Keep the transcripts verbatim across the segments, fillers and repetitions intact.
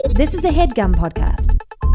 This is a HeadGum podcast.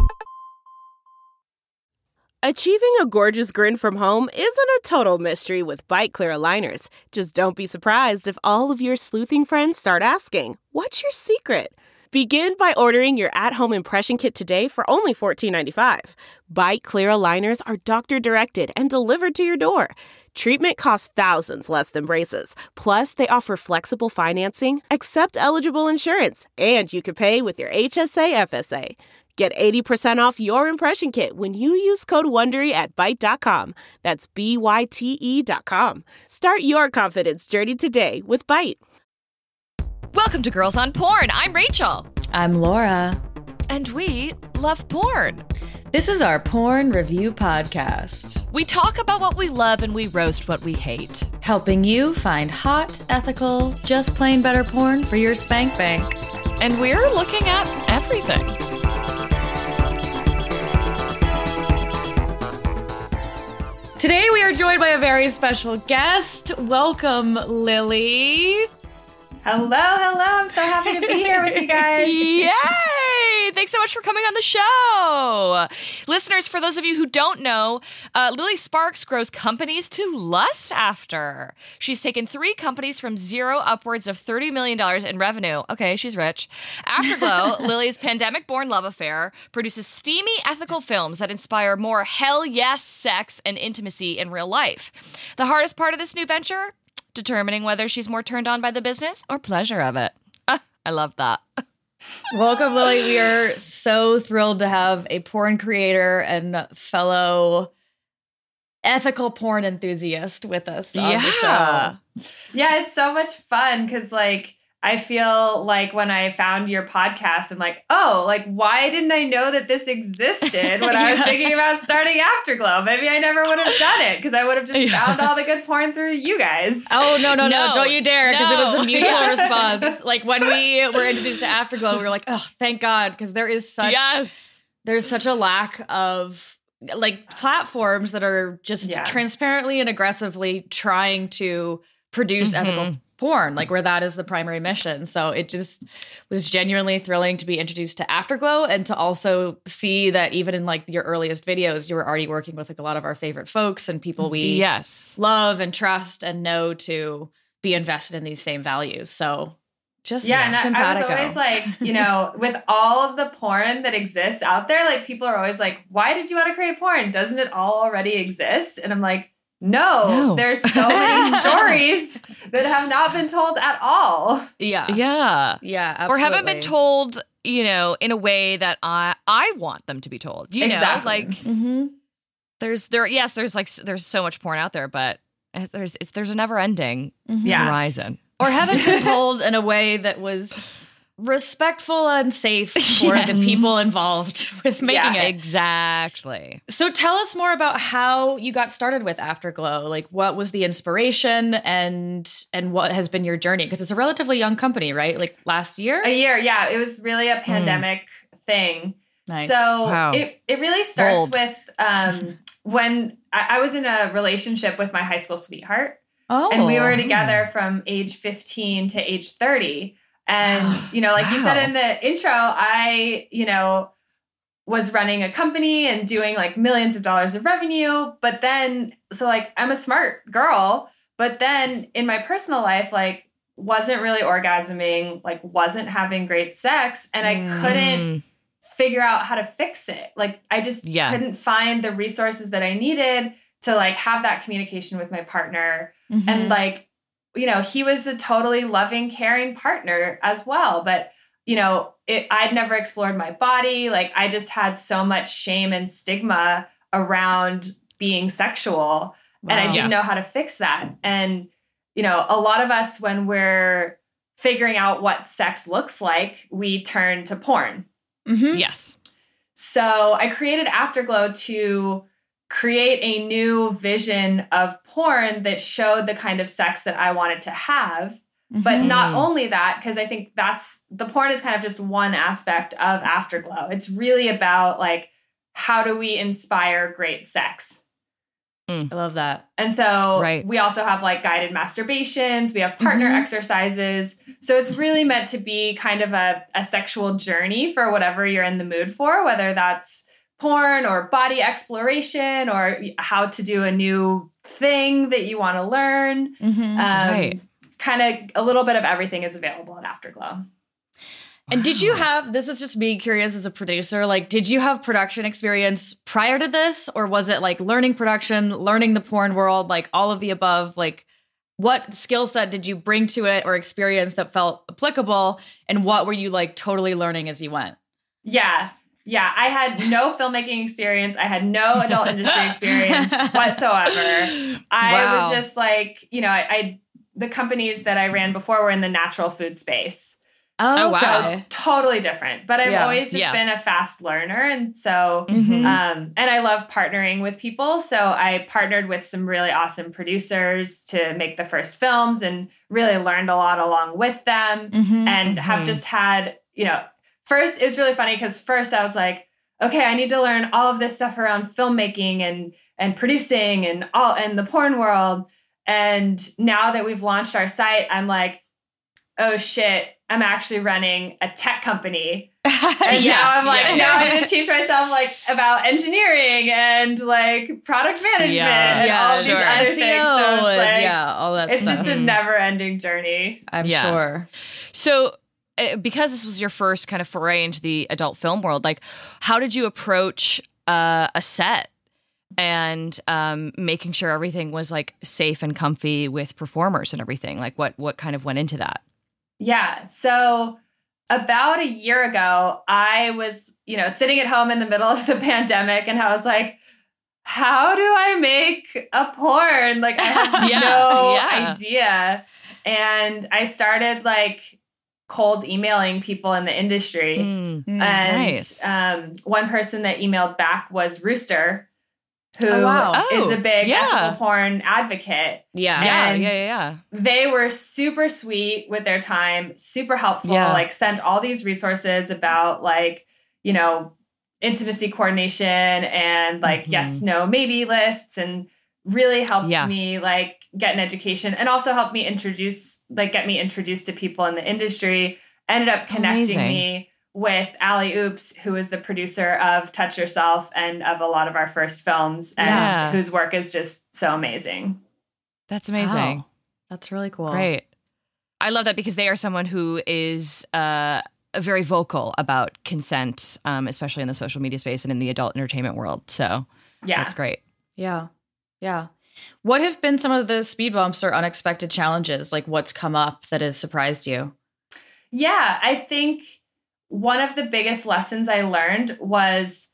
Achieving a gorgeous grin from home isn't a total mystery with Byte Clear aligners. Just don't be surprised if all of your sleuthing friends start asking, "What's your secret?" Begin by ordering your at-home impression kit today for only fourteen ninety-five. Byte Clear aligners are doctor-directed and delivered to your door. Treatment costs thousands less than braces. Plus, they offer flexible financing, accept eligible insurance, and you can pay with your H S A F S A. Get eighty percent off your impression kit when you use code WONDERY at Byte dot com. That's B Y T E dot com. Start your confidence journey today with Byte. Welcome to Girls on Porn. I'm Rachel. I'm Laura. And we love porn. This is our porn review podcast. We talk about what we love and we roast what we hate. Helping you find hot, ethical, just plain better porn for your spank bank. And we're looking at everything. Today we are joined by a very special guest. Welcome, Lily. Hello, hello. I'm so happy to be here with you guys. Yay! Thanks so much for coming on the show. Listeners, for those of you who don't know, uh, Lily Sparks grows companies to lust after. She's taken three companies from zero upwards of thirty million dollars in revenue. Okay, she's rich. Afterglow, Lily's pandemic-born love affair, produces steamy, ethical films that inspire more hell yes sex and intimacy in real life. The hardest part of this new venture? Determining whether she's more turned on by the business or pleasure of it. Ah, I love that. Welcome, Lily. We are so thrilled to have a porn creator and fellow ethical porn enthusiast with us on yeah. the show. Yeah, it's so much fun because, like, I feel like when I found your podcast, I'm like, oh, like, why didn't I know that this existed when I was Yes. thinking about starting Afterglow? Maybe I never would have done it because I would have just Yeah. found all the good porn through you guys. Oh, no, no, no, No. don't you dare, because it was No. a mutual Yes. response. Like, when we were introduced to Afterglow, we were like, oh, thank God, because there is such, Yes. there's such a lack of, like, platforms that are just Yeah. transparently and aggressively trying to produce Mhm. ethical porn, like where that is the primary mission. So it just was genuinely thrilling to be introduced to Afterglow and to also see that even in like your earliest videos, you were already working with like a lot of our favorite folks and people we Yes. love and trust and know to be invested in these same values. So just Yeah, and I, I was simpatico. always like, you know, with all of the porn that exists out there, like people are always like, why did you want to create porn? Doesn't it all already exist? And I'm like, no, No. there's so many stories that have not been told at all. yeah. Yeah. Yeah, absolutely. Or haven't been told, you know, in a way that I I want them to be told. You Exactly. know, like Mm-hmm. there's there yes, there's like s- there's so much porn out there, but there's it's there's a never ending Mm-hmm. Yeah. horizon. Or haven't been told in a way that was respectful and safe for Yes. the people involved with making Yeah. it. Exactly. So tell us more about how you got started with Afterglow. Like, what was the inspiration and and what has been your journey? Because it's a relatively young company, right? Like last year? A year, yeah. It was really a pandemic thing. Nice. So Wow. it, it really starts Bold. with um, when I, I was in a relationship with my high school sweetheart. Oh. And we were together from age fifteen to age thirty. And, you know, like you said Wow. in the intro, I, you know, was running a company and doing like millions of dollars of revenue. But then, so like, I'm a smart girl. But then in my personal life, like, wasn't really orgasming, like, wasn't having great sex. And I Mm. couldn't figure out how to fix it. Like, I just Yeah. couldn't find the resources that I needed to like have that communication with my partner. Mhm. And like, you know, he was a totally loving, caring partner as well. But, you know, it, I'd never explored my body. Like, I just had so much shame and stigma around being sexual. And I Wow. didn't know how to fix that. And, you know, a lot of us, when we're figuring out what sex looks like, we turn to porn. Mhm. Yes. So I created Afterglow to create a new vision of porn that showed the kind of sex that I wanted to have. But Mhm. not only that, because I think that's the porn is kind of just one aspect of Afterglow. It's really about like, how do we inspire great sex? Mm. I love that. And so Right. we also have like guided masturbations. We have partner Mhm. exercises. So it's really meant to be kind of a, a sexual journey for whatever you're in the mood for, whether that's porn or body exploration or how to do a new thing that you want to learn. Mhm. Um, Right. Kind of a little bit of everything is available at Afterglow. And did you Wow. have, this is just me curious as a producer, like, did you have production experience prior to this? Or was it like learning production, learning the porn world, like all of the above? Like, what skill set did you bring to it or experience that felt applicable? And what were you like totally learning as you went? Yeah. Yeah. I had no filmmaking experience. I had no adult industry experience whatsoever. I Wow. was just like, you know, I, I the companies that I ran before were in the natural food space. Oh, wow. So totally different. But I've Yeah. always just Yeah. been a fast learner. And so, Mhm. um, and I love partnering with people. So I partnered with some really awesome producers to make the first films and really learned a lot along with them Mhm. and have Mhm. just had, you know, first, it was really funny because first I was like, okay, I need to learn all of this stuff around filmmaking and, and producing and all, and the porn world. And now that we've launched our site, I'm like, oh shit, I'm actually running a tech company. And Yeah, now I'm like, yeah, now yeah. I'm going to teach myself like about engineering and like product management Yeah. and Yeah, all of sure. these other S E O things. So it's and like, yeah, all that it's stuff. just a never ending journey. I'm Yeah. sure. So, uh, because this was your first kind of foray into the adult film world, like, how did you approach uh, a set and um, making sure everything was like safe and comfy with performers and everything? Like, what what kind of went into that? Yeah. So about a year ago, I was, you know, sitting at home in the middle of the pandemic and I was like, how do I make a porn? Like I have Yeah, no yeah. idea. And I started like cold emailing people in the industry. Mm. Mm. And Nice. um, one person that emailed back was Rooster, who is Oh, wow. Oh, a big yeah. ethical porn advocate. Yeah. Yeah, And yeah, yeah, yeah. They were super sweet with their time, super helpful, Yeah. like sent all these resources about like, you know, intimacy coordination and like Mhm. yes, no, maybe lists and really helped Yeah. me like get an education and also helped me introduce, like get me introduced to people in the industry. Ended up connecting Amazing. me with Allie Oops, who is the producer of Touch Yourself and of a lot of our first films and Yeah. whose work is just so amazing. That's amazing. Wow. That's really cool. Great. I love that because they are someone who is uh, very vocal about consent, um, especially in the social media space and in the adult entertainment world. So Yeah. that's great. Yeah. Yeah. What have been some of the speed bumps or unexpected challenges? Like what's come up that has surprised you? Yeah, I think one of the biggest lessons I learned was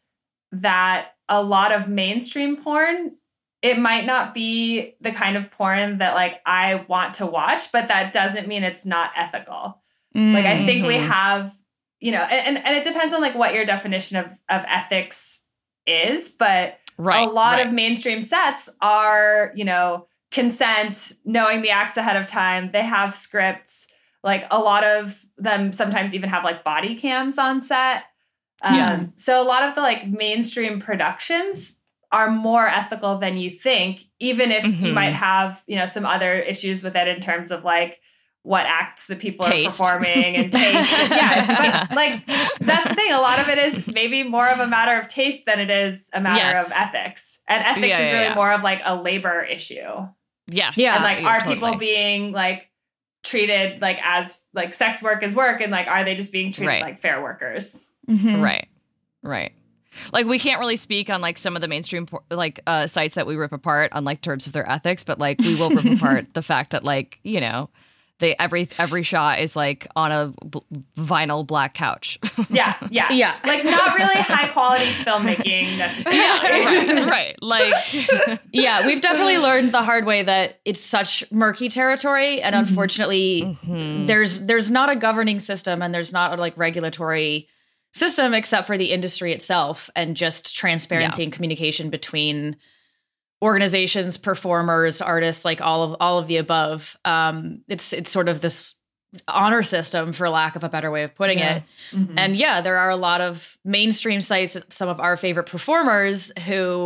that a lot of mainstream porn, it might not be the kind of porn that like I want to watch, but that doesn't mean it's not ethical. Like I think we Mhm. have, you know, and, and it depends on like what your definition of, of ethics is, but Right. a lot right. of mainstream sets are, you know, consent, knowing the acts ahead of time. They have scripts. Like a lot of them sometimes even have like body cams on set. Um, Yeah. So a lot of the like mainstream productions are more ethical than you think, even if you Mhm. might have, you know, some other issues with it in terms of like what acts the people Taste. are performing and taste. And yeah, but like that's the thing. A lot of it is maybe more of a matter of taste than it is a matter Yes. of ethics. And ethics Yeah, is yeah, really yeah. more of like a labor issue. Yes. Yeah. And like, Yeah, are totally. people being like treated like as like sex work is work? And like, are they just being treated Right. like fair workers? Mhm. Right. Right. Like we can't really speak on like some of the mainstream por- like uh, sites that we rip apart on like terms of their ethics, but like we will rip apart the fact that like, you know, they every every shot is like on a b- vinyl black couch. Yeah. Yeah. Yeah. Like not really high quality filmmaking necessarily. right, right. Like Yeah, we've definitely learned the hard way that it's such murky territory, and unfortunately, Mhm. there's there's not a governing system, and there's not a like regulatory system except for the industry itself, and just transparency Yeah. and communication between organizations, performers, artists, like all of all of the above. Um, it's it's sort of this honor system, for lack of a better way of putting Yeah. it. Mhm. And yeah, there are a lot of mainstream sites, some of our favorite performers who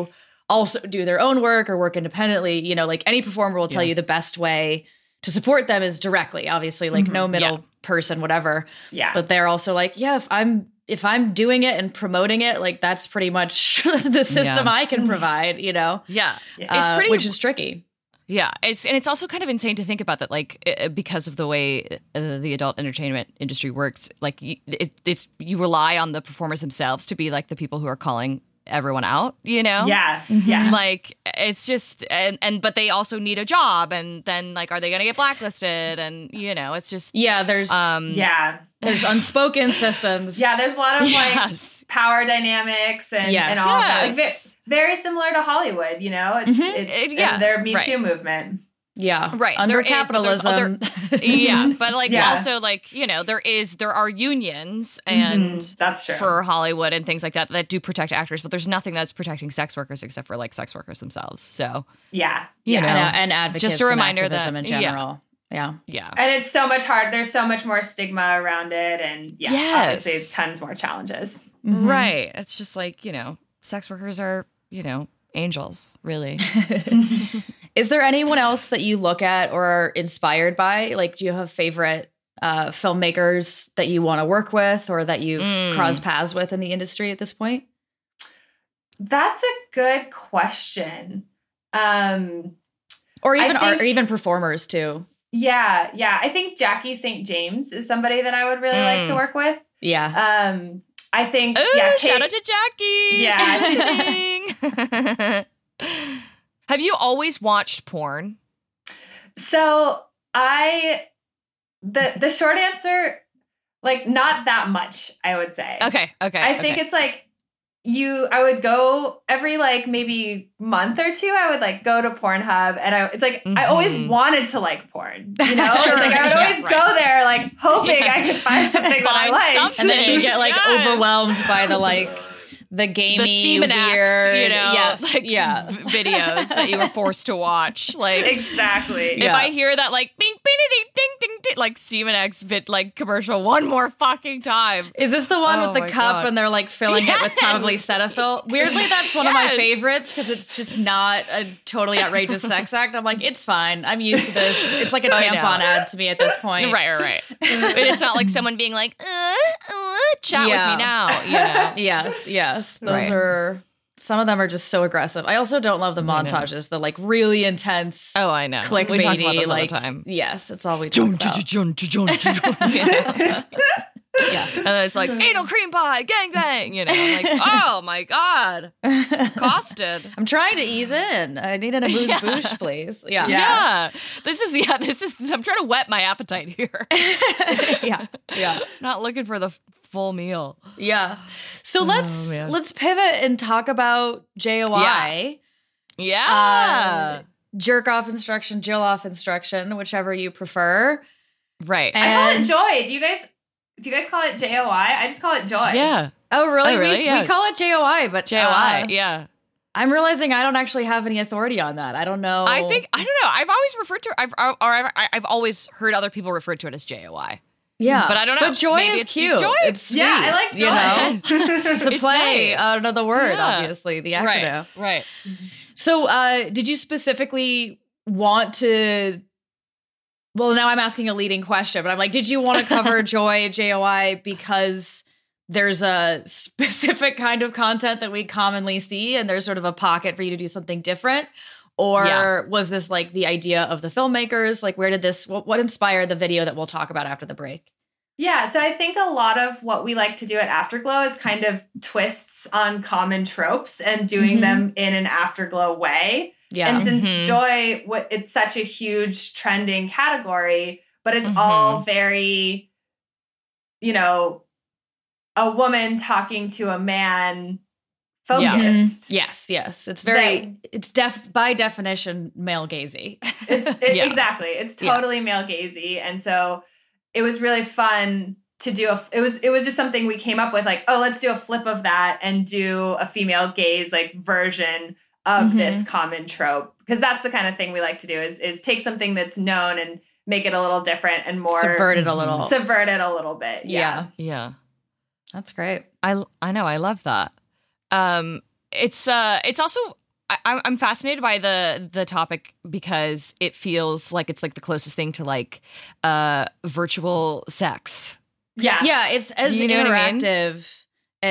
also do their own work or work independently. You know, like any performer will tell Yeah. you the best way to support them is directly, obviously, like Mhm. no middle Yeah. person, whatever. Yeah. But they're also like, yeah, if I'm if I'm doing it and promoting it, like that's pretty much the system Yeah. I can provide, you know, Yeah. Yeah. It's Uh, pretty which is tricky. Yeah, it's and it's also kind of insane to think about that, like uh, because of the way uh, the adult entertainment industry works. Like you, it, it's you rely on the performers themselves to be like the people who are calling everyone out. You know? Yeah. Yeah. Like it's just and and but they also need a job, and then like are they going to get blacklisted? And you know, it's just Yeah, there's um Yeah. there's unspoken systems. Yeah, there's a lot of yes. like power dynamics and, Yes. and all that. Like, Yes. ve- very similar to Hollywood, you know? It's, Mhm. it's It- yeah, and their Me right. Too movement. yeah, Right, under there is, but there's capitalism. yeah, but like Yeah. also like you know there is there are unions and. Mhm. That's true. For Hollywood and things like that that do protect actors, but there's nothing that's protecting sex workers except for like sex workers themselves. So yeah. You Yeah. know. and, and advocates Just a and reminder that- activism in yeah. general. Yeah. yeah, And it's so much hard. There's so much more stigma around it. And yeah, Yes. obviously tons more challenges. Mhm. right. It's just like you know, sex workers are you know angels, really. Is there anyone else that you look at or are inspired by? Like, do you have favorite uh, filmmakers that you want to work with or that you've Mm. crossed paths with in the industry at this point? That's a good question. Um, Or I even art, think- or even performers too. yeah, yeah. I think Jackie Saint James is somebody that I would really like to Mm. work with. Yeah. Um, I think, Ooh, yeah, shout Kate, out to Jackie. Yeah, Amazing. Have you always watched porn? So I the the short answer, like not that much, I would say. Okay, okay. I think okay. it's like you I would go every like maybe month or two, I would like go to Pornhub and I it's like I always Mhm. wanted to like porn. You know? Sure, It's like I would yeah, always right. go there like hoping Yeah. I could find something that I Find liked. something. And then you get like Yes. overwhelmed by the like the gamey, the semen acts, weird, you know, yes, like yeah. v- videos that you were forced to watch. Like Exactly. if Yeah. I hear that like bing bing ding ding ding ding like Semen X bit like commercial one more fucking time. Is this the one Oh with the my cup God. and they're like filling it with Yes. probably Cetaphil? Weirdly, that's one of my Yes. favorites because it's just not a totally outrageous sex act. I'm like, it's fine. I'm used to this. It's like a I know. tampon ad to me at this point. Right, right, right. But it's not like someone being like, uh, uh, chat Yeah. with me now, you know. Yes, yes. Those Right. are some of them are just so aggressive. I also don't love the I know. montages, the like really intense Oh, I know. clickbaity. We talk about this like, all the time. Yes, it's all we talk about. Yeah. Yeah. And then it's like anal cream pie, gangbang, you know. I'm like, oh my God. Costed. I'm trying to ease in. I need an amuse Yeah. bouche, please. Yeah. Yeah. Yeah. This is yeah, this is I'm trying to whet my appetite here. yeah. Yeah. Not looking for the f- full meal. Yeah. So let's man. let's pivot and talk about J O I. Yeah. Uh, jerk off instruction, Jill off instruction, whichever you prefer. right. and- I call it joy. Do you guys do you guys call it J O I? I just call it joy. yeah. Oh, really? Oh, really? We, Yeah. we call it J O I, but J O I. uh, yeah. I'm realizing I don't actually have any authority on that. I don't know. I think I don't know. I've always referred to I've or I've, I've always heard other people refer to it as J O I. yeah, but I don't know. But joy Maybe is it's cute. joy. It's sweet. Yeah, I like joy. You know, it's a It's play nice. out of the word, Yeah. obviously the acronym. Right. Right. So, uh, did you specifically want to? Well, now I'm asking a leading question, but I'm like, did you want to cover Joy J O I because there's a specific kind of content that we commonly see, and there's sort of a pocket for you to do something different? Or Yeah. was this like the idea of the filmmakers? Like, where did this? What, what inspired the video that we'll talk about after the break? Yeah, so I think a lot of what we like to do at Afterglow is kind of twists on common tropes and doing Mhm. them in an Afterglow way. Yeah, And since Mhm. joy, what it's such a huge trending category, but it's Mhm. all very, you know, a woman talking to a man focused. yes, yes, it's very, it's def by definition male gazy. It's it, Yeah. exactly. It's Yeah. totally male gazy, and so it was really fun to do. A, it was it was just something we came up with, like, oh, let's do a flip of that and do a female gaze like version of Mhm. this common trope, because that's the kind of thing we like to do is is take something that's known and make it a little different and more Subvert it a little. subvert it a little bit. yeah, Yeah. Yeah. that's great. I I know. I love that. Um, it's uh, it's also I, I'm I'm fascinated by the the topic because it feels like it's like the closest thing to like uh virtual sex. Yeah. Yeah, it's as You know what I mean? interactive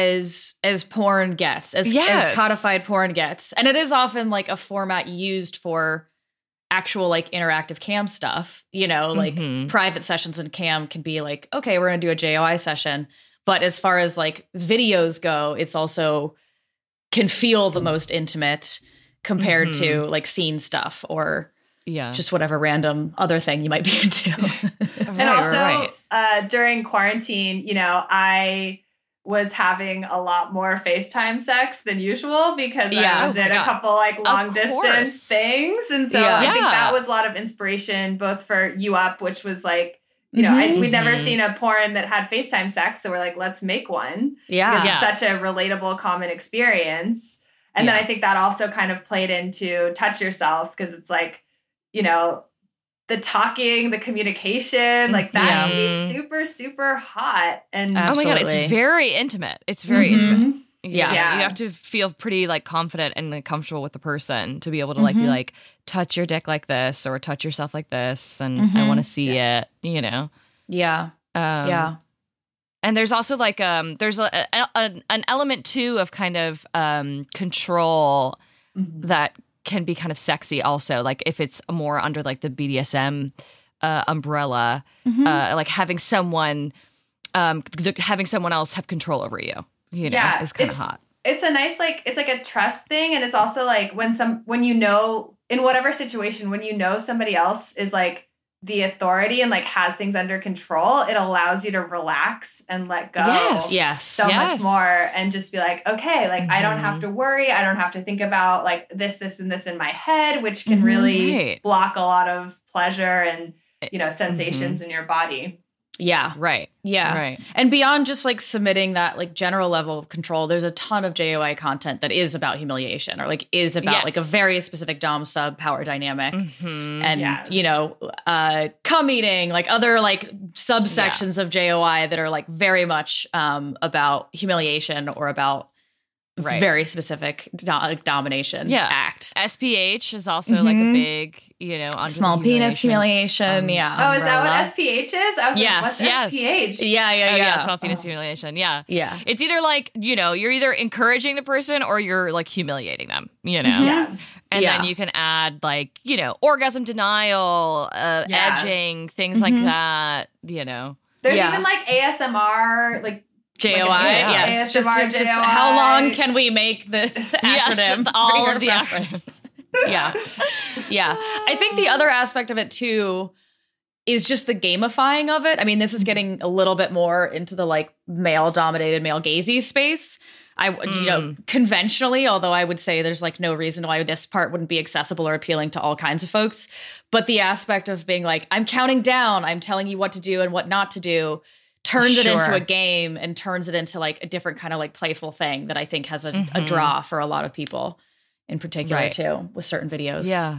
as as porn gets, as, Yes. as codified porn gets. And it is often like a format used for actual like interactive cam stuff, you know, like Mhm. private sessions in cam can be like, okay, we're going to do a J O I session. But as far as like videos go, it's also can feel the most intimate compared Mhm. to like scene stuff or Yeah. just whatever random other thing you might be into. And Right, also, right. uh, during quarantine, you know, I was having a lot more FaceTime sex than usual because Yeah. I was Oh my in a God. couple like long Of distance course. things. And so Yeah. I think Yeah. that was a lot of inspiration, both for You Up, which was like, you know, I, Mhm. we'd never Mhm. seen a porn that had FaceTime sex. So we're like, let's make one. yeah. Because Yeah. it's such a relatable, common experience. And then Yeah. I think that also kind of played into Touch Yourself because it's like, you know, the talking, the communication, like that Yeah. can be super, super hot. And Oh my god, Absolutely. it's very intimate. It's very Mhm. intimate. Yeah. Yeah. You have to feel pretty like confident and like, comfortable with the person to be able to like be Mhm. like touch your dick like this or touch yourself like this and I Mhm. want to see it, you know. Yeah. Um, Yeah. And there's also like um there's a, a, a- an element too of kind of um control Mhm. that can be kind of sexy also, like if it's more under like the B D S M uh, umbrella, Mhm. uh, like having someone um th- having someone else have control over you, you know, Yeah, is kind of it's- hot. it's a nice like it's like a trust thing, and it's also like when some when you know in whatever situation when you know somebody else is like the authority and like has things under control, it allows you to relax and let go Yes. Yes. so Yes. much more and just be like, okay, like I don't Mhm. have to worry, I don't have to think about like this this and this in my head, which can Mhm. really Right. block a lot of pleasure and you know sensations Mm-hmm. in your body. Yeah. Right. Yeah. Right. And beyond just like submitting that like general level of control, there's a ton of J O I content that is about humiliation or like is about Yes. like a very specific dom sub power dynamic. Mhm. And Yeah. you know, uh cum eating, like other like subsections of J O I that are like very much um about humiliation or about Right. very specific do- like, domination Yeah. act. S P H is also like a Mhm. big, you know, under Small the penis humiliation. humiliation. Um, yeah. Oh, is that what Umbrella. S P H is? I was Yes. like, what's Yes. S P H? Yeah, yeah, Oh, yeah. yeah, small penis Oh. humiliation. Yeah. Yeah. It's either like, you know, you're either encouraging the person or you're like humiliating them, you know? Mhm. Yeah. And Yeah. then you can add like, you know, orgasm denial, uh, Yeah. edging, things like Mhm. that, you know. There's Yeah. even like A S M R, like J O I, Like, yeah. yes. A S Just, M R, just J O I. how long can we make this Yes, acronym? all for of the your reference? acronyms. Yeah. Yeah. I think the other aspect of it too is just the gamifying of it. I mean, this is getting a little bit more into the like male dominated, male gazy space. I, you know, conventionally, although I would say there's like no reason why this part wouldn't be accessible or appealing to all kinds of folks. But the aspect of being like, I'm counting down, I'm telling you what to do and what not to do, turns it into Sure. a game and turns it into like a different kind of like playful thing that I think has a, a Mhm. draw for a lot of people in particular Right. too, with certain videos. Yeah.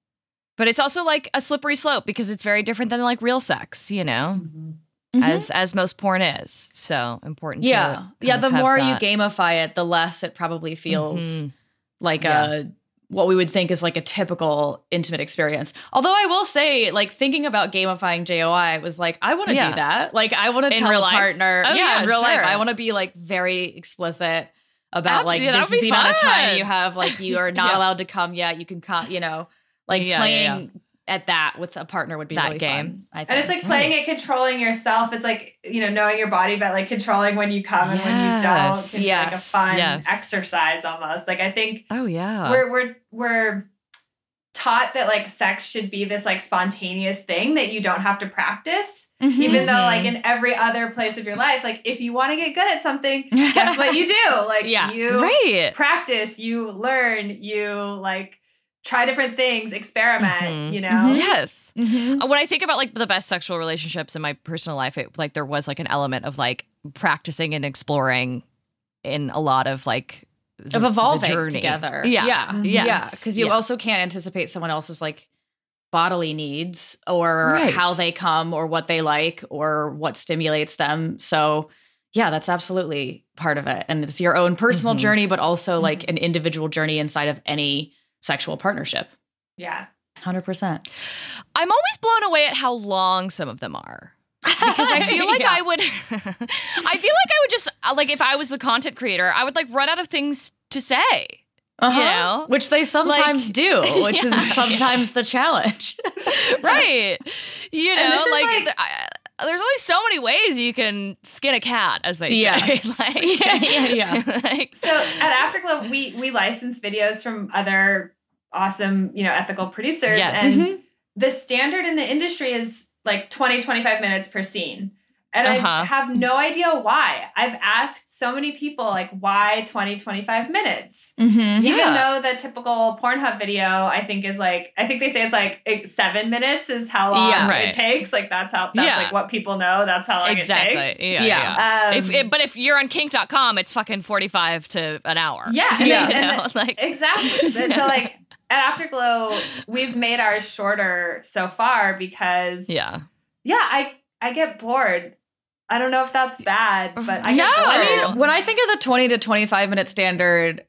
But it's also like a slippery slope because it's very different than like real sex, you know, Mhm. as as most porn is. So important. Yeah. to kind Yeah. of The have more that. you gamify it, the less it probably feels Mhm. like Yeah. a what we would think is like a typical intimate experience. Although I will say, like thinking about gamifying J O I was like, I want to Yeah. do that. Like I want to In tell real a life? partner. Oh, yeah, yeah, in real life. sure. I want to be like very explicit about Ab- like yeah, that this would is be the amount of time fun. you have. Like you are not Yeah. allowed to come yet. You can come, you know, like Yeah, yeah, playing at that with a partner would be That really game. fun. I think. And it's like playing it, controlling yourself. It's like, you know, knowing your body, but like controlling when you come and when you don't. Yes. It's like a Yes. fun Yes. exercise almost. Like I think Oh yeah. we're we're we're taught that like sex should be this like spontaneous thing that you don't have to practice. Mhm. Even though Mhm. like in every other place of your life, like if you want to get good at something, guess what you do? Like Yeah. you right. practice, you learn, you like try different things, experiment, Mhm. you know? Mhm. Yes. Mhm. Uh, When I think about like the best sexual relationships in my personal life, it like there was like an element of like practicing and exploring in a lot of like the, of evolving the journey. together. Yeah. Yeah. Mhm. Yes. Yeah. Because you Yeah. also can't anticipate someone else's like bodily needs or Right. how they come or what they like or what stimulates them. So yeah, that's absolutely part of it. And it's your own personal Mhm. journey, but also like an individual journey inside of any sexual partnership. Yeah. one hundred percent. I'm always blown away at how long some of them are. Because I feel like Yeah. I would, I feel like I would just, like if I was the content creator, I would like run out of things to say. Uh-huh. You know? Which they sometimes Like- do, which Yeah. is sometimes the challenge. Right. You And know, this is like, like- th- I, there's only so many ways you can skin a cat, as they Yes. say. Like, Yeah, yeah, yeah. like, So at Afterglow, we we license videos from other awesome, you know, ethical producers. Yes. And Mhm. the standard in the industry is like twenty, twenty-five minutes per scene. And Uh-huh. I have no idea why. I've asked so many people, like, why twenty, twenty-five minutes? Mm-hmm. Even Yeah. though the typical Pornhub video, I think, is like, I think they say it's like it- seven minutes is how long Yeah. Right. it takes. Like, that's how, that's Yeah. like what people know. That's how long it exactly. takes. Yeah. Yeah. yeah. Um, if, it, but if you're on kink dot com, it's fucking forty-five to an hour. Yeah. And Yeah. then- and You know, then- like, exactly. So, like, at Afterglow, we've made ours shorter so far because, yeah. yeah, I, I get bored. I don't know if that's bad, but I No. get bored. I mean, when I think of the twenty to twenty-five minute standard,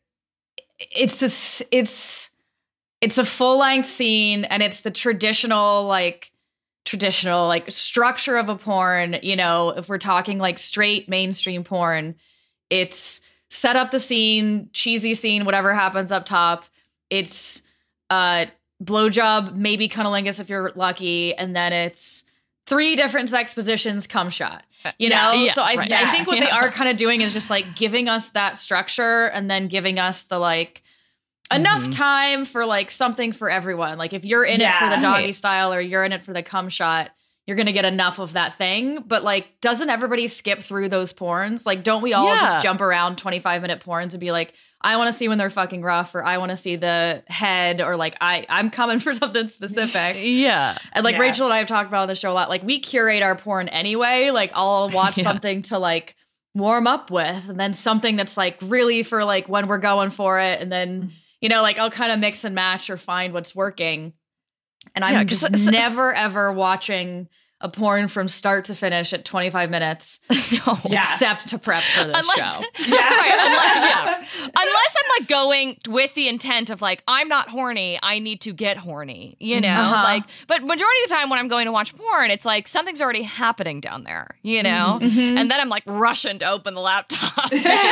it's just it's it's a full length scene, and it's the traditional like traditional like structure of a porn. You know, if we're talking like straight mainstream porn, it's set up the scene, cheesy scene, whatever happens up top. It's uh blowjob, maybe cunnilingus if you're lucky, and then it's three different sex positions, cum shot. You Yeah, know, yeah, so I, right. I think what they Yeah. are kind of doing is just like giving us that structure and then giving us the like enough Mhm. time for like something for everyone. Like if you're in it for Yeah. the doggy Right. style or you're in it for the cum shot, you're going to get enough of that thing. But like, doesn't everybody skip through those porns? Like, don't we all Yeah. just jump around twenty-five minute porns and be like, I want to see when they're fucking rough, or I want to see the head, or like, I, I'm coming for something specific. Yeah. And like Yeah. Rachel and I have talked about on the show a lot. Like we curate our porn anyway. Like I'll watch Yeah. something to like warm up with, and then something that's like really for like when we're going for it. And then, you know, like I'll kind of mix and match or find what's working. And I'm Yeah, 'cause just so- never ever watching a porn from start to finish at twenty-five minutes, No. Yeah. except to prep for this Unless, show. Yeah. right, unless, yeah. Unless I'm like going with the intent of like, I'm not horny, I need to get horny, you know? Uh-huh. Like, but majority of the time when I'm going to watch porn, it's like something's already happening down there, you know? Mhm. And then I'm like rushing to open the laptop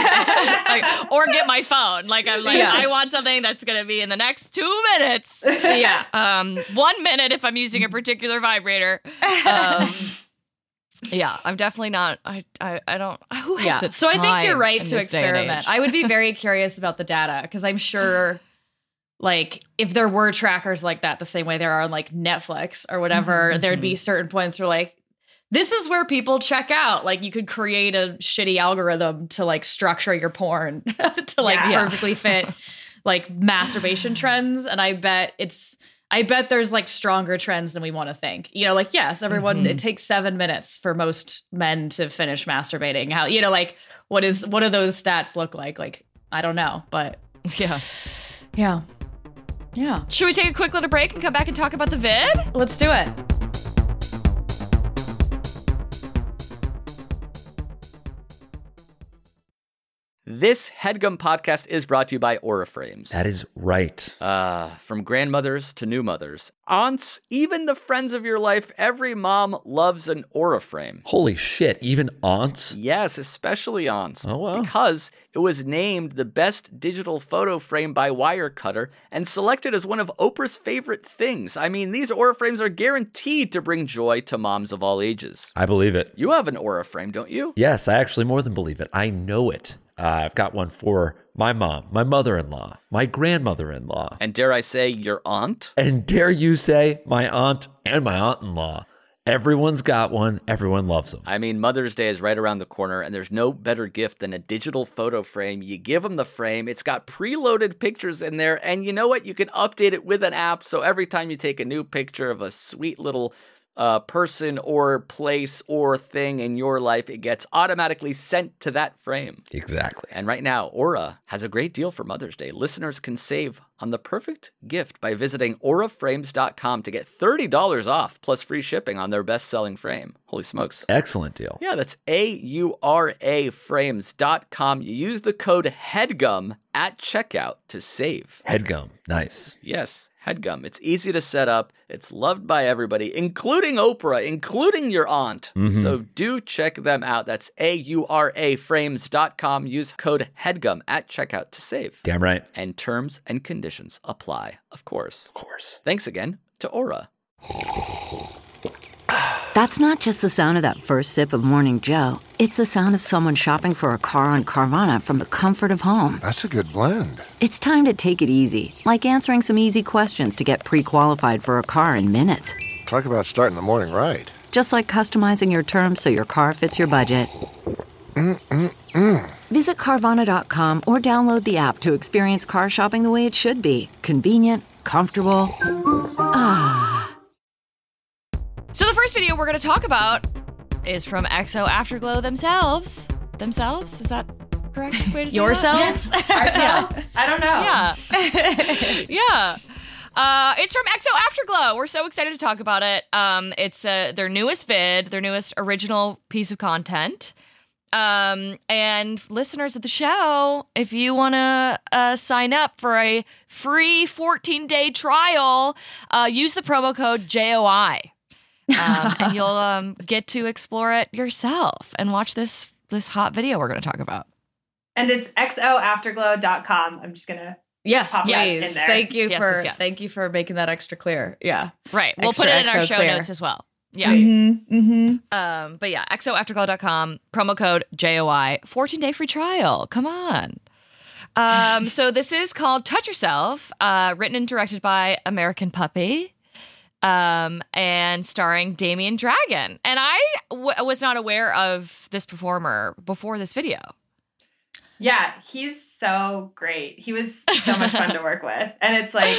like, or get my phone. Like, I'm like, Yeah. I want something that's going to be in the next two minutes. Yeah. Um, one minute if I'm using a particular vibrator. Um, yeah, I'm definitely not. I I, I don't. Who has Yeah. the So I think you're time right in to this day and experiment. age? I would be very curious about the data because I'm sure, like, if there were trackers like that, the same way there are on like Netflix or whatever, Mhm, there'd be certain points where like, this is where people check out. Like, you could create a shitty algorithm to like structure your porn to like Yeah. perfectly fit like masturbation trends, and I bet it's. I bet there's like stronger trends than we want to think. You know, like, yes, everyone, Mhm. it takes seven minutes for most men to finish masturbating. How, you know, like, what is, what do those stats look like? Like, I don't know, but Yeah. yeah. Yeah. Should we take a quick little break and come back and talk about the vid? Let's do it. This HeadGum podcast is brought to you by Auraframes. That is right. Uh, from grandmothers to new mothers, aunts, even the friends of your life, every mom loves an Auraframe. Holy shit, even aunts? Yes, especially aunts. Oh, wow. Because it was named the best digital photo frame by Wirecutter and selected as one of Oprah's favorite things. I mean, these Auraframes are guaranteed to bring joy to moms of all ages. I believe it. You have an Auraframe, don't you? Yes, I actually more than believe it. I know it. Uh, I've got one for my mom, my mother-in-law, my grandmother-in-law, And dare I say, your aunt? and dare you say my aunt and my aunt-in-law. Everyone's got one. Everyone loves them. I mean, Mother's Day is right around the corner, and there's no better gift than a digital photo frame. You give them the frame, it's got preloaded pictures in there, and you know what? You can update it with an app, so every time you take a new picture of a sweet little uh, person or place or thing in your life, it gets automatically sent to that frame. Exactly. And right now, Aura has a great deal for Mother's Day. Listeners can save on the perfect gift by visiting aura frames dot com to get thirty dollars off plus free shipping on their best-selling frame. Holy smokes. Excellent deal. Yeah, that's A U R A frames dot com. You use the code HEADGUM at checkout to save. Headgum. Nice. Yes, HEADGUM. It's easy to set up. It's loved by everybody, including Oprah, including your aunt. Mhm. So do check them out. That's A U R A frames dot com. Use code HEADGUM at checkout to save. Damn right. And terms and conditions apply, of course. Of course. Thanks again to Aura. That's not just the sound of that first sip of Morning Joe. It's the sound of someone shopping for a car on Carvana from the comfort of home. That's a good blend. It's time to take it easy, like answering some easy questions to get pre-qualified for a car in minutes. Talk about starting the morning right. Just like customizing your terms so your car fits your budget. Mm-mm-mm. Visit Carvana dot com or download the app to experience car shopping the way it should be. Convenient, comfortable. Ah. So the first video we're going to talk about is from X O Afterglow themselves. Themselves? Is that correct way to say Yourselves? Ourselves? I don't know. that? Yeah. yeah. Uh, it's from X O Afterglow. We're so excited to talk about it. Um, it's uh, their newest vid, their newest original piece of content. Um, and listeners of the show, if you want to uh, sign up for a free fourteen-day trial, uh, use the promo code J O I. um, and you'll um, get to explore it yourself and watch this this hot video we're going to talk about. And it's X O afterglow dot com. I'm just going to Yes, Pop that in please. there. Thank you Yes, for yes, yes. thank you for making that extra clear. Yeah. Right. We'll Extra put it in our X O show clear. notes as well. Yeah. Mm-hmm. Mm-hmm. Um, but yeah, X O afterglow dot com, promo code J O I, fourteen-day free trial. Come on. Um, so this is called Touch Yourself, uh, written and directed by American Puppy, um, and starring Damien Dragon. And I w- was not aware of this performer before this video. Yeah, he's so great. He was so much fun to work with. And it's like,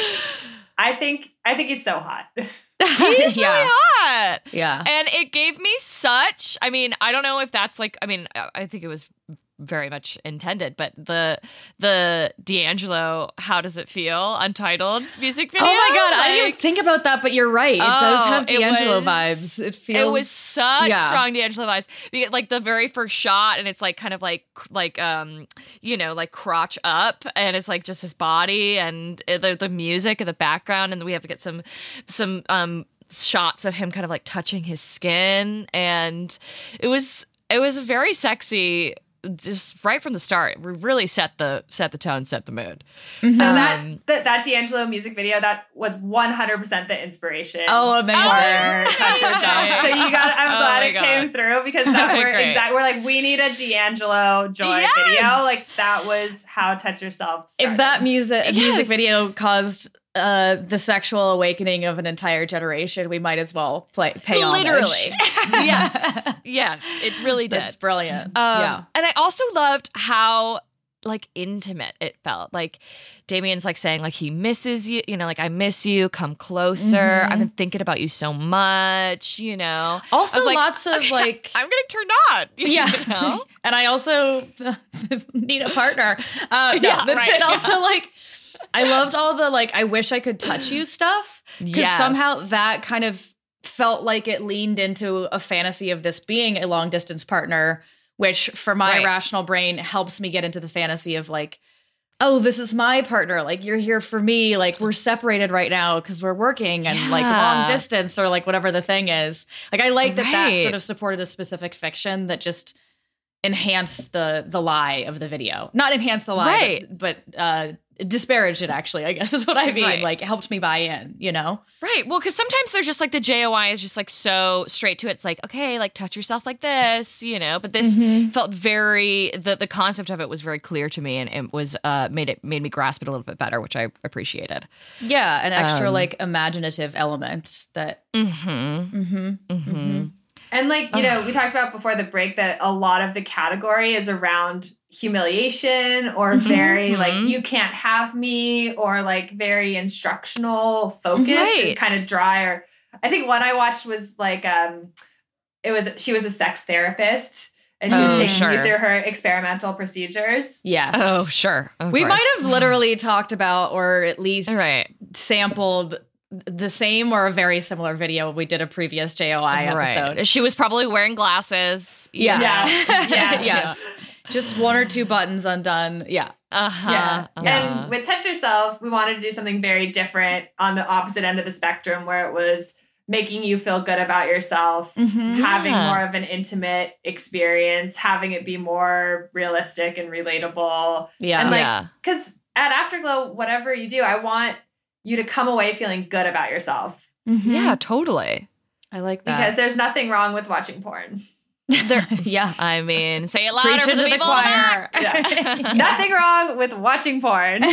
I think I think he's so hot. He's Yeah. really hot. Yeah. And it gave me such, I mean, I don't know if that's like, I mean, I think it was very much intended, but the the D'Angelo "How Does It Feel" Untitled music video. Oh my god, I didn't even like- think about that, but you're right. It does Oh, have it D'Angelo was- vibes. It feels It was such yeah. strong D'Angelo vibes. Because, like the very first shot, and it's like kind of like like um you know like crotch up, and it's like just his body and the the music in the background, and we have to get some some um shots of him kind of like touching his skin, and it was it was very sexy. Just right from the start, we really set the set the tone, set the mood. So that, Um, that that D'Angelo music video, that was one hundred percent the inspiration. Oh, amazing. For Touch Yourself. So you got I'm Oh glad my it God. came through because that we're Great. exact we're like, we need a D'Angelo Joy Yes! video. Like that was how Touch Yourself started. If that music Yes. music video caused uh, the sexual awakening of an entire generation, we might as well play pay homage. literally, yes, yes, it really did. That's brilliant. Um, yeah. And I also loved how like intimate it felt. Like Damien's like saying like he misses you, you know, like I miss you, come closer. Mhm. I've been thinking about you so much, you know. Also, I was like, lots of like I'm getting turned on. You yeah, know? and I also need a partner. Uh, no, Yeah, this right, it also yeah. like I loved all the like I wish I could touch you stuff because Yes. somehow that kind of felt like it leaned into a fantasy of this being a long distance partner, which for my Right. rational brain helps me get into the fantasy of like, oh, this is my partner. Like you're here for me. Like we're separated right now because we're working and like Yeah. long distance or like whatever the thing is. Like I like that that Right. sort of supported a specific fiction that just enhanced the the lie of the video. Not enhanced the lie, Right. but, but uh, disparaged it. Actually, I guess is what I mean. Right. Like it helped me buy in. You know. Right. Well, because sometimes they're just like the J O I is just like so straight to it. It's like, okay, like touch yourself like this, you know. But this felt very the the concept of it was very clear to me, and it was uh made it made me grasp it a little bit better, which I appreciated. Yeah, an extra Um, like imaginative element that. Mm-hmm. Mm-hmm. Mm-hmm. And like, you know, we talked about before the break that a lot of the category is around humiliation or very Mhm. like, you can't have me, or like very instructional focus Right. and kind of dry or I think one I watched was like, um, it was, she was a sex therapist and she Oh, was taking sure. you through her experimental procedures. Yes. Oh, sure. Of we course. might have literally talked about or at least Right. sampled the same or a very similar video when we did a previous J O I episode. Right. She was probably wearing glasses. Yeah. Yeah. Yeah. Yes. Just one or two buttons undone. Yeah. Uh-huh. Yeah. uh-huh. And with Touch Yourself, we wanted to do something very different on the opposite end of the spectrum where it was making you feel good about yourself, Mhm. having Yeah. more of an intimate experience, having it be more realistic and relatable. Yeah. And like, Yeah. because at Afterglow, whatever you do, I want you to come away feeling good about yourself Mhm. Yeah, totally. I like that. because there's nothing wrong with watching porn. There, yeah. I mean, say it louder Preach for into the the people in the choir. back. Yeah. Nothing wrong with watching porn.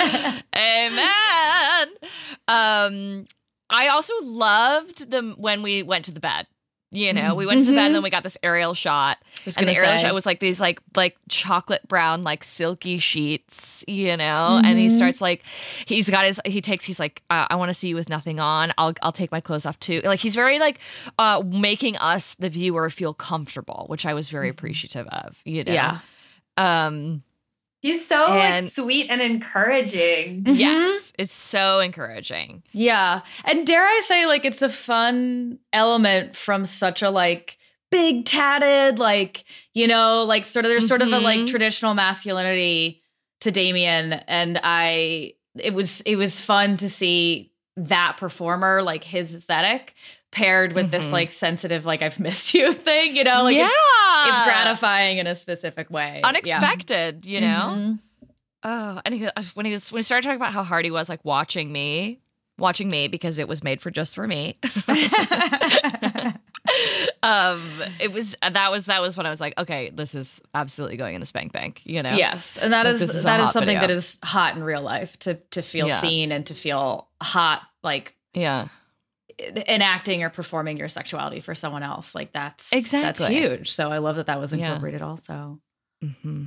Amen. Um, I also loved them when we went to the bed. You know, we went to the bed and then we got this aerial shot. was And the gonna aerial say. shot was like these like like chocolate brown, like silky sheets, you know? And he starts like he's got his he takes he's like, uh, I want to see you with nothing on. I'll I'll take my clothes off too. Like he's very like uh making us, the viewer, feel comfortable, which I was very appreciative of, you know. Yeah. Um He's so like And- sweet and encouraging. yes, it's so encouraging. Yeah. And dare I say, like, it's a fun element from such a, like, big tatted, like, you know, like, sort of, there's sort of a, like, Mhm. traditional masculinity to Damien. And I, it was, it was fun to see that performer, like, his aesthetic paired with this, Mhm. like, sensitive, like, I've missed you thing, you know? Like, yeah. it's, it's gratifying in a specific way. Unexpected, you know? Mhm. Oh, and he, when he was when he started talking about how hard he was, like watching me, watching me because it was made for just for me. um, it was that was that was when I was like, okay, this is absolutely going in the spank bank, you know? Yes, and that Like, is, this is a that is hot something video. that is hot in real life to to feel Yeah. seen and to feel hot, like yeah, enacting or performing your sexuality for someone else. Like that's that's Exactly. huge. So I love that that was Yeah. incorporated also. hmm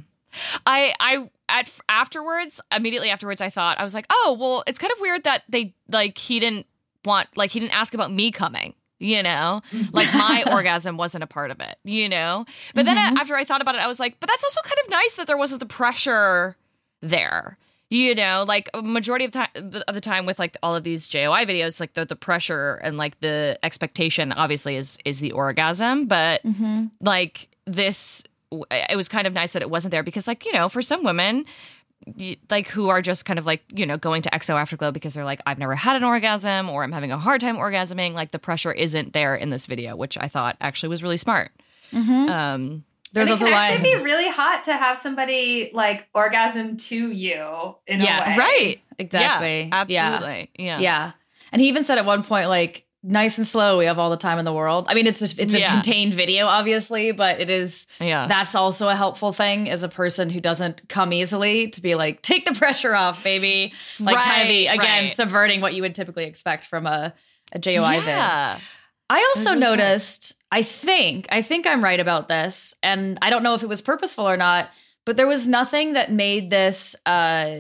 I I at afterwards, immediately afterwards, I thought I was like, oh well, it's kind of weird that they like he didn't want like he didn't ask about me coming. You know, like my orgasm wasn't a part of it, you know? But then Mhm. after I thought about it, I was like, but that's also kind of nice that there wasn't the pressure there, you know? Like a majority of, ti- of the time with like all of these J O I videos, like the, the pressure and like the expectation obviously is, is the orgasm. But Mm-hmm. like this, it was kind of nice that it wasn't there because like, you know, for some women, y- like who are just kind of like, you know, going to X O Afterglow because they're like, I've never had an orgasm or I'm having a hard time orgasming. Like the pressure isn't there in this video, which I thought actually was really smart. Mm-hmm. Um, There's and it also can why actually be really hot to have somebody like orgasm to you in Yes. a way. right. exactly. Yeah, absolutely. Yeah. Yeah. And he even said at one point, like, nice and slow. We have all the time in the world. I mean, it's a, it's a Yeah. contained video, obviously, but it is. Yeah. That's also a helpful thing as a person who doesn't come easily to be like, take the pressure off, baby. Like, kind of be, Right, again, right. subverting what you would typically expect from a, a J O I vid. yeah. I was also really smart. noticed, I think, I think I'm right about this, and I don't know if it was purposeful or not, but there was nothing that made this uh,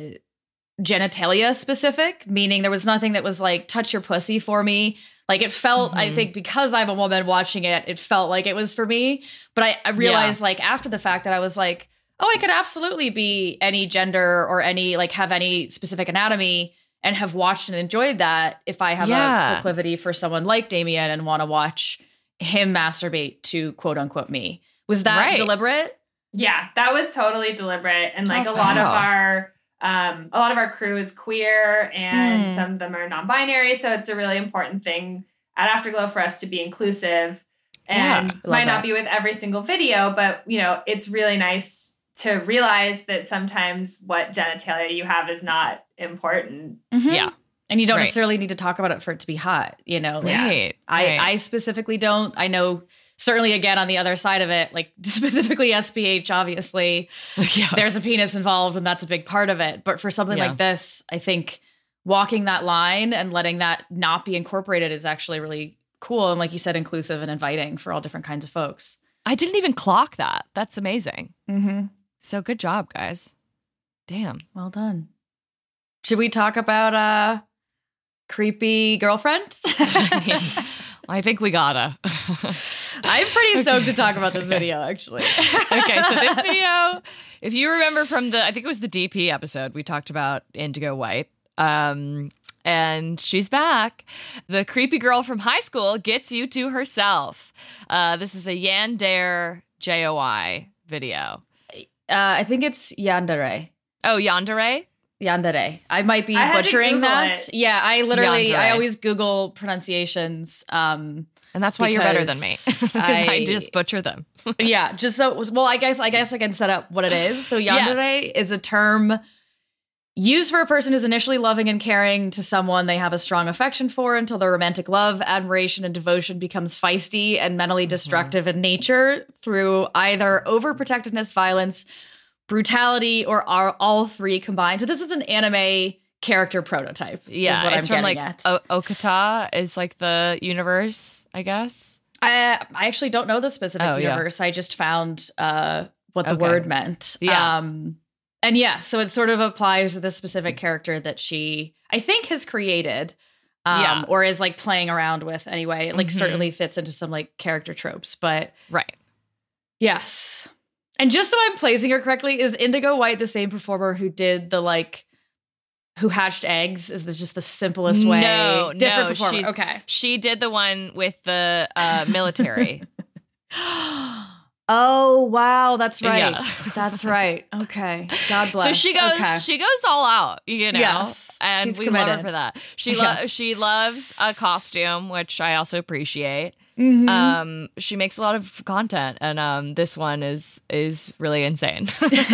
genitalia specific, meaning there was nothing that was like, touch your pussy for me. Like it felt, I Mhm. think because I'm a woman watching it, it felt like it was for me. But I, I realized like after the fact that I was like, oh, I could absolutely be any gender or any, like have any specific anatomy and have watched and enjoyed that if I have Yeah. a proclivity for someone like Damien and want to watch him masturbate to quote unquote me. Was that Right. deliberate? Yeah, that was totally deliberate. And like Awesome. a lot of Wow. our um a lot of our crew is queer and Hmm. some of them are non-binary. So it's a really important thing at Afterglow for us to be inclusive. And Yeah, I love might not that. be with every single video, but you know, it's really nice to realize that sometimes what genitalia you have is not important. Mhm. Yeah. And you don't Right. necessarily need to talk about it for it to be hot, you know? Like, Right. I, right. I specifically don't. I know certainly again on the other side of it, like specifically S P H, obviously, yeah. there's a penis involved and that's a big part of it. But for something Yeah. like this, I think walking that line and letting that not be incorporated is actually really cool. And like you said, inclusive and inviting for all different kinds of folks. I didn't even clock that. That's amazing. Mm-hmm. So good job, guys. Damn. Well done. Should we talk about uh creepy girlfriend? I think we gotta. I'm pretty stoked to talk about this video, actually. Okay, so this video, if you remember from the, I think it was the D P episode, we talked about Indigo White. Um, and she's back. The creepy girl from high school gets you to herself. Uh, this is a Yandere J O I video. Uh, I think it's Yandere. Oh, Yandere? Yandere. I might be I had to butchering Google that. it. Yeah, I literally, Yandere. I always Google pronunciations. Um, And that's why you're better than me. Because Because I, I- just butcher them. yeah, just so, well, I guess, I guess I can set up what it is. So yandere Yes. is a term used for a person who's initially loving and caring to someone they have a strong affection for until their romantic love, admiration, and devotion becomes feisty and mentally destructive in nature through either overprotectiveness, violence, brutality, or are all three combined. So this is an anime character prototype. Yeah, is what it's I'm from like getting at. o- Okata is like the universe, I guess. I I actually don't know the specific Oh, yeah. universe. I just found uh, what the Okay. word meant. Yeah. Um, and yeah, so it sort of applies to this specific character that she, I think, has created. Um, Yeah. Or is like playing around with anyway. It, like Mhm. certainly fits into some like character tropes. But Right. yes. And just so I'm placing her correctly, is Indigo White the same performer who did the like, who hatched eggs? Is this just the simplest way? No, Different no, performer. she's- Okay. She did the one with the uh, military. Oh wow, that's right. Yeah. That's right. Okay. God bless. So she goes, Okay. she goes all out, you know, Yes, and she's we love her committed. for that. She Yeah. lo- she loves a costume, which I also appreciate. Mhm. Um, she makes a lot of content, and um, this one is is really insane.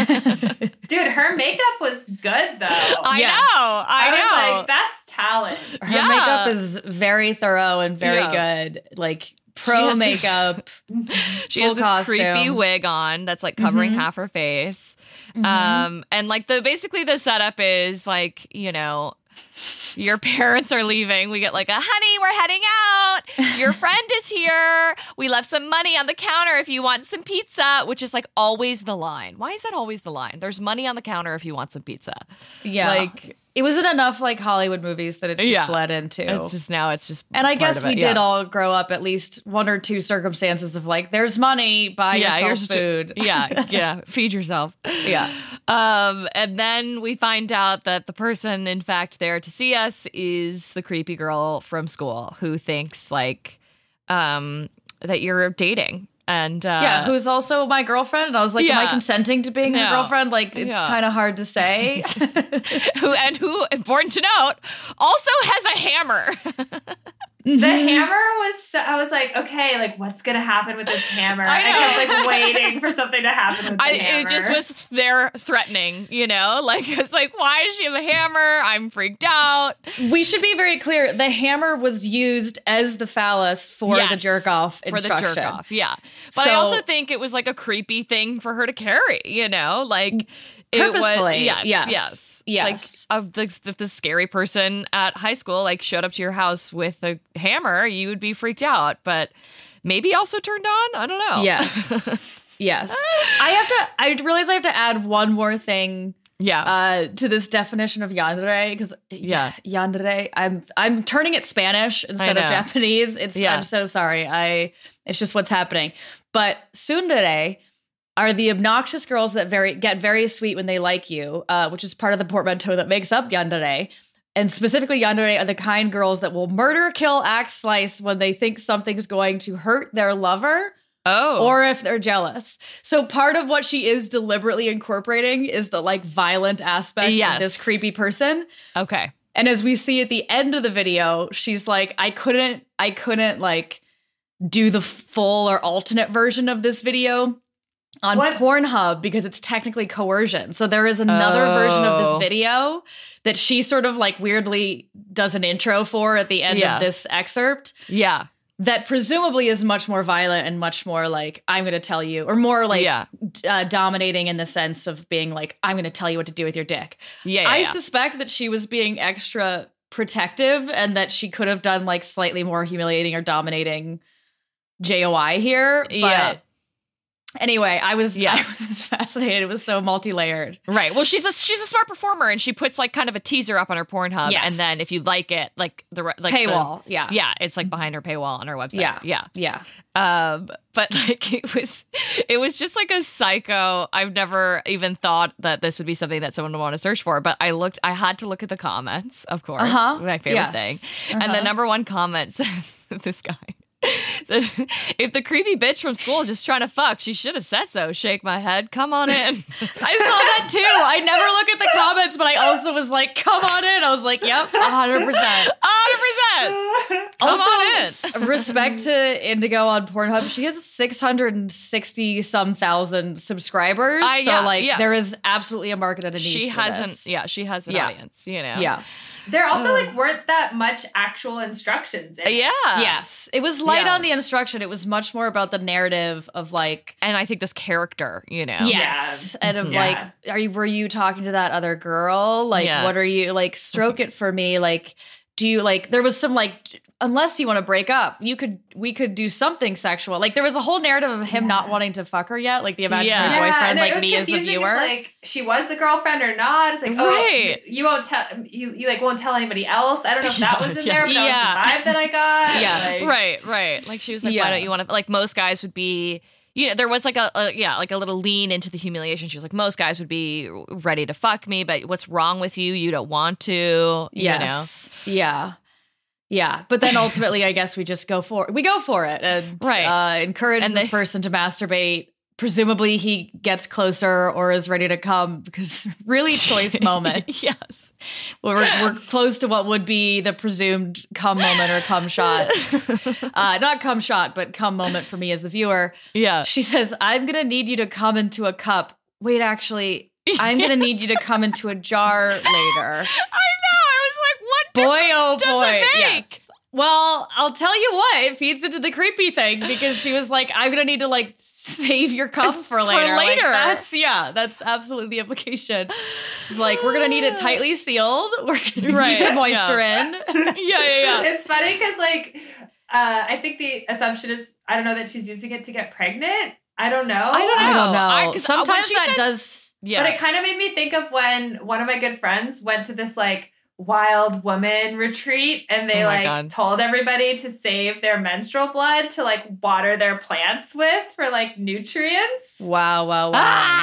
Dude, her makeup was good though. I Yes. know, I, I was know. like, that's talent. Her Yeah. makeup is very thorough and very Yeah. good. Like She pro has this- makeup. She full has this costume. creepy wig on that's like covering Mhm. half her face. Mhm. Um, and like the basically the setup is like, you know, your parents are leaving. We get like a honey, we're heading out. Your friend is here. We left some money on the counter if you want some pizza, which is like always the line. Why is that always the line? There's money on the counter if you want some pizza. Yeah. Like it wasn't enough like Hollywood movies that it's just Yeah. bled into. it's just now it's just and I part guess of we it. did Yeah. all grow up at least one or two circumstances of like, there's money, buy Yeah, yourself here's food. yeah, yeah. Feed yourself. Yeah. Um, and then we find out that the person, in fact, there to see us is the creepy girl from school who thinks like um that you're dating. And uh Yeah, who's also my girlfriend. And I was like, am I Yeah. consenting to being her No. girlfriend? Like, it's Yeah. kind of hard to say. who and who, important to note, also has a hammer. The hammer was so, I was like, okay, like what's gonna happen with this hammer? I know. I kept like waiting for something to happen with the I, hammer. it just was there threatening, you know? Like, it's like, why does she have a hammer? I'm freaked out. We should be very clear. The hammer was used as the phallus for the Yes, jerk off for the instruction. jerk off, yeah. But I So- also think it was like a creepy thing for her to carry, you know, like it was Purposefully, yes, yes, yes, yes. Like of the if the scary person at high school like showed up to your house with a hammer, you would be freaked out, but maybe also turned on. I don't know. Yes. Yes. I have to, I realize I have to add one more thing yeah. uh, to this definition of yandere because Yeah. yandere. I'm I'm turning it Spanish instead of know. Japanese. It's Yeah. I'm so sorry. I it's just what's happening. But tsundere are the obnoxious girls that very get very sweet when they like you, uh, which is part of the portmanteau that makes up yandere. And specifically, yandere are the kind girls that will murder, kill, axe, slice when they think something's going to hurt their lover. oh. Or if they're jealous. So part of what she is deliberately incorporating is the like violent aspect Yes. of this creepy person. okay. And as we see at the end of the video, she's like, I couldn't, I couldn't like do the full or alternate version of this video on What? Pornhub because it's technically coercion. So there is another version of this Oh. video that she sort of like weirdly does an intro for at the end Yeah. of this excerpt Yeah. that presumably is much more violent and much more like, I'm going to tell you, or more like Yeah. d- uh, dominating in the sense of being like, I'm going to tell you what to do with your dick. Yeah. yeah, I yeah. suspect that she was being extra protective and that she could have done like slightly more humiliating or dominating J O I here. But Yeah. Anyway, I was Yeah. I was fascinated. It was so multi-layered. Right. Well, she's a she's a smart performer, and she puts like kind of a teaser up on her Pornhub, Yes. and then if you like it, like the re- like Paywall, the, yeah. yeah, it's like behind her paywall on her website. Yeah. yeah. Yeah. Um, but like it was, it was just like a psycho. I've never even thought that this would be something that someone would want to search for. But I looked, I had to look at the comments, of course, Uh-huh. my favorite Yes. thing. And the number one comment says, "This guy." said, "If the creepy bitch from school just trying to fuck, she should have said so. Shake my head. Come on in." I saw that too. I never look at the comments, but I also was like, come on in. I was like, yep, one hundred percent. one hundred percent. Come Also, on in. respect to Indigo on Pornhub. She has six hundred sixty some thousand subscribers. Uh, so yeah, like yes. there is absolutely a market and a niche. She for hasn't, this. yeah, she has an Yeah. audience, you know? Yeah. There also like weren't that much actual instructions in it. Yeah. Yes. It was light Yeah. on the instruction. It was much more about the narrative of like And I think this character, you know? yes. And of Yeah. like, are you were you talking to that other girl? Like Yeah. what are you like stroke it for me? Like do you like there was some like unless you want to break up, you could we could do something sexual. Like there was a whole narrative of him Yeah. not wanting to fuck her yet, like the imaginary Yeah. Yeah, boyfriend, and it like was me as the confusing if, viewer. like she was the girlfriend or not. It's like, oh, Right. you, you won't tell, you, you like won't tell anybody else. I don't know if that was in Yeah. there, but that Yeah. was the vibe that I got. Yeah. Like, Right, right. Like she was like, Yeah. why don't you want to, like most guys would be, you know, there was like a, a, yeah, like a little lean into the humiliation. She was like, most guys would be ready to fuck me, but what's wrong with you? You don't want to, you know? Yes. Yeah. Yeah. But then ultimately, I guess we just go for we go for it and Right. uh, encourage And this they- person to masturbate. Presumably he gets closer or is ready to come because really choice moment. Yes. We're, we're close to what would be the presumed cum moment or cum shot. Uh, not cum shot, but cum moment for me as the viewer. Yeah. She says, I'm going to need you to come into a cup. Wait, actually, I'm going to need you to come into a jar later. I know. I was like, what Boy, difference oh does boy. it make? Yes. Well, I'll tell you what, it feeds into the creepy thing because she was like, I'm going to need to like save your cum for For later. Like, later. that's, yeah, that's absolutely the implication. It's like, we're going to need it tightly sealed. We're going to Right, keep the moisture yeah. in. Yeah, yeah, yeah. It's funny because like uh, I think the assumption is I don't know that she's using it to get pregnant. I don't know. I don't know. I don't know. I- 'cause, uh, when Sometimes she that said- does. Yeah. But it kind of made me think of when one of my good friends went to this like wild woman retreat and they Oh my like God. told everybody to save their menstrual blood to like water their plants with for like nutrients. Wow, wow, wow.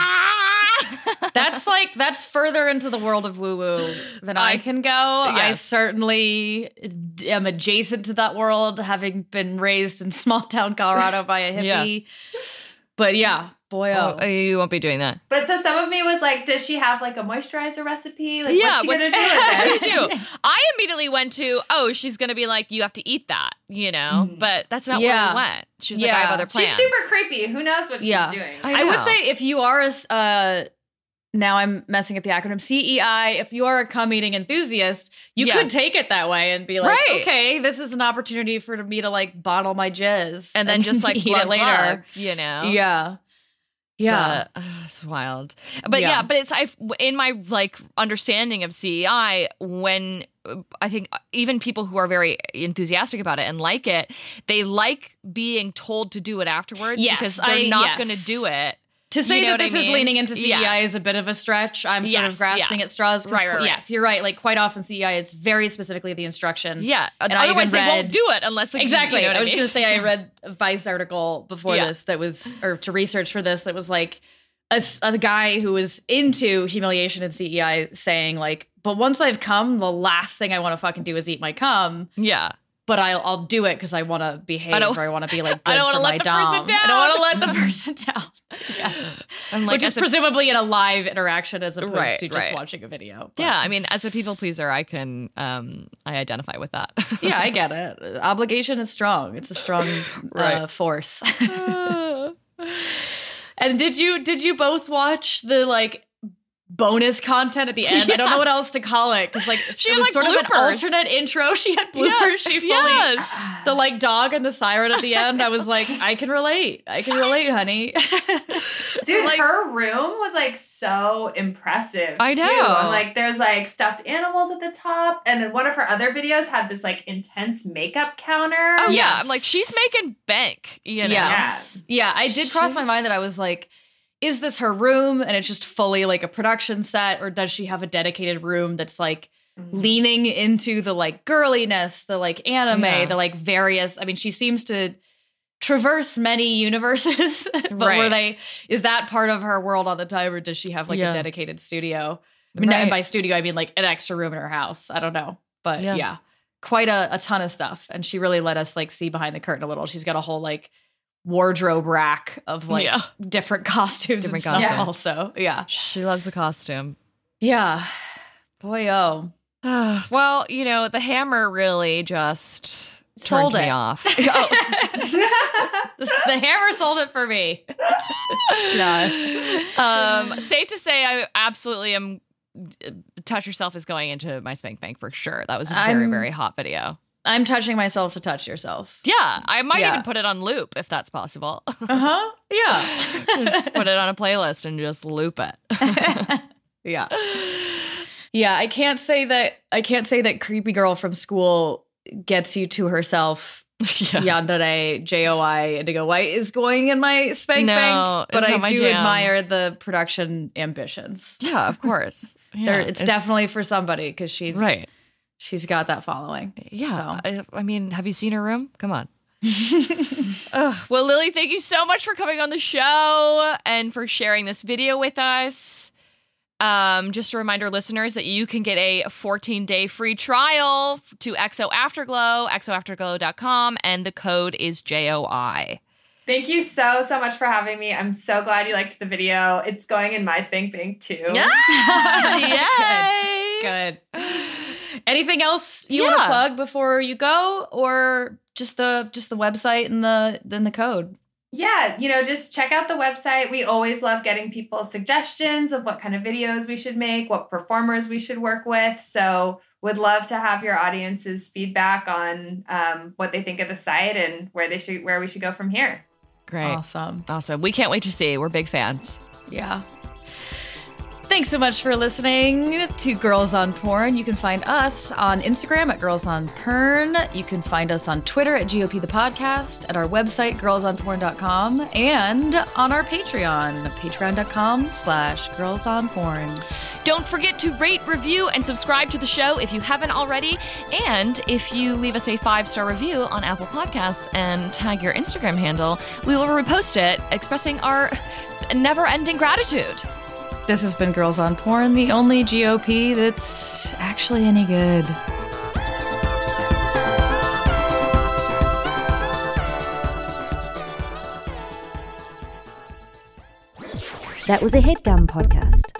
Ah! That's like that's further into the world of woo woo than I, I- can go. I yes. certainly am adjacent to that world, having been raised in small town Colorado by a hippie. But yeah, boy, oh, Oh, you won't be doing that. But so some of me was like, does she have like a moisturizer recipe? Like, Yeah, what's she what's- gonna do with this? Me too. I immediately went to, oh, she's going to be like, you have to eat that, you know? But that's not Yeah. where we went. She was like, I Yeah. have other plans. She's super creepy. Who knows what Yeah. she's doing? I I would know. say if you are a s- uh, now I'm messing up the acronym C E I. If you are a cum eating enthusiast, you Yeah. could take it that way and be like, Right. okay, this is an opportunity for me to like bottle my jizz and then just like eat blood, it later. blood, you know? Yeah. Yeah. But, uh, it's wild. But yeah. Yeah. but it's I in my like understanding of C E I when uh, I think even people who are very enthusiastic about it and like it, they like being told to do it afterwards Yes, because they're I- not yes. going to do it. To say You know that what I this is mean? leaning into C E I Yeah. is a bit of a stretch. I'm sort Yes, of grasping yeah. at straws. 'cause Right, right, right. Yes, you're right. Like quite often C E I, it's very specifically the instruction. Yeah, And I otherwise even they won't read- do it unless like, Exactly. You know what I was mean? just going to say I read a Vice article before Yeah. this that was, or to research for this, that was like a, s- a guy who was into humiliation and C E I saying like, but once I've come, the last thing I want to fucking do is eat my cum. yeah. But I'll I'll do it because I want to behave I don't- or I want to be like good I don't for wanna let my the person dom. down. I don't want to let the person down. Yes. I'm like, Which is as a- presumably in a live interaction as opposed Right, to just right. watching a video. But- Yeah, I mean, as a people pleaser, I can um I identify with that. yeah, I get it. Obligation is strong. It's a strong uh, Right. force. And did you did you both watch the like bonus content at the end. Yes. I don't know what else to call it because like she it had, was like, sort bloopers. of an alternate intro. She had bloopers. Yeah. She fully yes. the like dog and the siren at the end. I was like, I can relate. I can relate, honey. Dude, like, her room was like so impressive. I know. Too. And like there's like stuffed animals at the top, and then one of her other videos had this like intense makeup counter. Oh Yes. yeah, I'm like she's making bank. You know. Yes. Yeah, I did cross my mind that I was like, is this her room and it's just fully like a production set, or does she have a dedicated room that's like mm-hmm. leaning into the like girliness, the like anime, yeah. the like various, I mean, she seems to traverse many universes, but right. were they, is that part of her world all the time, or does she have like yeah. a dedicated studio? I mean, right. by studio, I mean like an extra room in her house. I don't know, but yeah, yeah quite a, a ton of stuff. And she really let us like see behind the curtain a little. She's got a whole like wardrobe rack of like yeah. different costumes different and stuff costumes. also. Yeah. She loves the costume. Yeah. Boy, oh. Well, you know, the hammer really just sold turned it me off. oh. the, the hammer sold it for me. Nice. Um, safe to say, I absolutely am. Touch Yourself is going into my Spank Bank for sure. That was a very, I'm, very hot video. I'm touching myself to touch yourself. Yeah, I might Yeah. even put it on loop if that's possible. Uh-huh. Yeah. Just put it on a playlist and just loop it. Yeah. Yeah, I can't say that I can't say that Creepy Girl from School gets you to herself. Yeah. Yandere, J O I, Indigo White is going in my Spank No, Bank, but it's I not my do jam. admire the production ambitions. Yeah, of course. There, Yeah, it's, definitely for somebody because she's right. She's got that following. Yeah. So. I, I mean, have you seen her room? Come on. Ugh. Well, Lily, thank you so much for coming on the show and for sharing this video with us. Um, just a reminder, listeners, that you can get a fourteen-day free trial to X O Afterglow, X O afterglow dot com, and the code is J O I. Thank you so, so much for having me. I'm so glad you liked the video. It's going in my Spank Bank too. Yay! Good. Good. Anything else you Yeah. want to plug before you go, or just the just the website and the then the code? Yeah, you know, just check out the website. We always love getting people's suggestions of what kind of videos we should make, what performers we should work with. So would love to have your audience's feedback on um, what they think of the site and where they should where we should go from here. Great. Awesome. Awesome. We can't wait to see. We're big fans. Yeah. Thanks so much for listening to Girls on Porn. You can find us on Instagram at Girls on Pern. You can find us on Twitter at G O P the Podcast, at our website, girls on porn dot com, and on our Patreon, patreon.com slash girls on porn. Don't forget to rate, review, and subscribe to the show if you haven't already. And if you leave us a five-star review on Apple Podcasts and tag your Instagram handle, we will repost it, expressing our never-ending gratitude. This has been Girls on Porn, the only G O P that's actually any good. That was a HeadGum podcast.